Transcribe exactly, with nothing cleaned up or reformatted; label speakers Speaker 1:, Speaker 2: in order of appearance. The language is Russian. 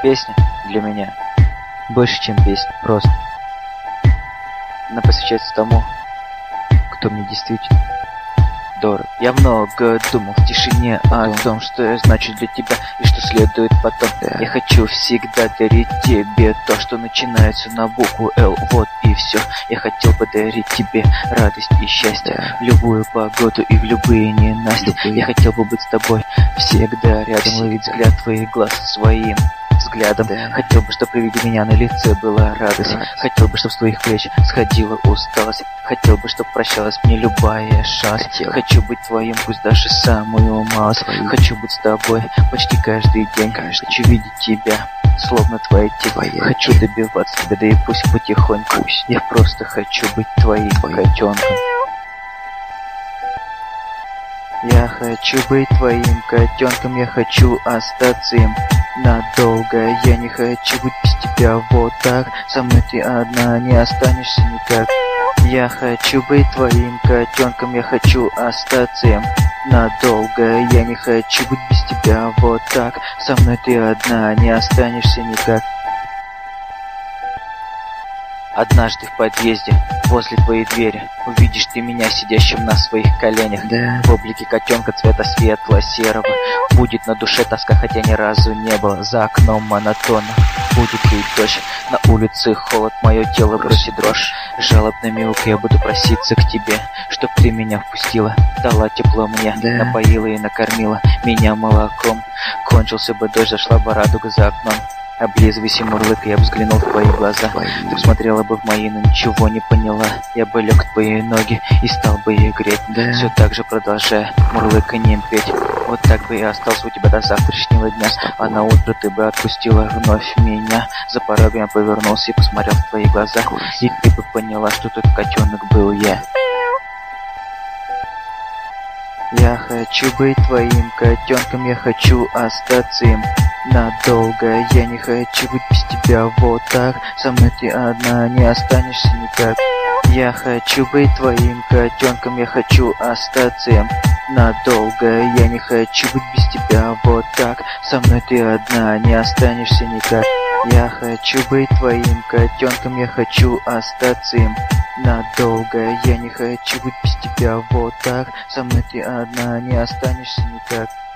Speaker 1: Песня для меня больше, чем песня, просто. Она посвящается тому, кто мне действительно дорог. Я много думал в тишине о том, что я значу для тебя и что следует потом. Я хочу всегда дарить тебе то, что начинается на букву Л. Вот и все. Я хотел подарить тебе радость и счастье в любую погоду и в любые ненасти. Я хотел бы быть с тобой всегда рядом, ловить взгляд твоих глаз своим взглядом. Да. Хотел бы, чтобы при виде меня на лице была радость. радость. Хотел бы, чтобы с твоих плеч сходила усталость. Хотел бы, чтобы прощалась мне любая шанс. Хотел. Хочу быть твоим, пусть даже самую малость. Твою. Хочу быть с тобой почти каждый день. Каждый. Хочу видеть тебя, словно твоя тень. Хочу добиваться тебя, да и пусть потихоньку. Пусть. Я просто хочу быть твоим котенком. Я хочу быть твоим котенком, я хочу остаться им надолго. Я не хочу быть без тебя вот так. Со мной ты одна, не останешься никак. Я хочу быть твоим котенком, я хочу остаться им надолго. Я не хочу быть без тебя вот так. Со мной ты одна, не останешься никак. Однажды в подъезде, возле твоей двери, увидишь ты меня сидящим на своих коленях. Да. В облике котенка цвета светло-серого. Будет на душе тоска, хотя ни разу не было. За окном монотонно будет лить дождь. На улице холод, мое тело бросит дрожь. Жалобно мяукая, я буду проситься к тебе, чтоб ты меня впустила, дала тепло мне, да. Напоила и накормила меня молоком. Кончился бы дождь, зашла бы радуга за окном. Облизываясь и мурлыкая, я бы взглянул в твои глаза. Ты смотрела бы в мои, но ничего не поняла. Я бы лег в твои ноги и стал бы их греть, да. Все так же продолжая мурлыканьем петь. Вот так бы я остался у тебя до завтрашнего дня. А на утро ты бы отпустила вновь меня. За порогом я повернулся и посмотрел в твои глаза. И ты бы поняла, что тот котенок был я. Я хочу быть твоим котенком, я хочу остаться им надолго. Я не хочу быть без тебя вот так. Со мной ты одна, не останешься никак. Я хочу быть твоим котенком, я хочу остаться им надолго. Я не хочу быть без тебя вот так. Со мной ты одна, не останешься никак. Я хочу быть твоим котенком, я хочу остаться им надолго. Я не хочу быть без тебя вот так. Со мной ты одна, не останешься никак.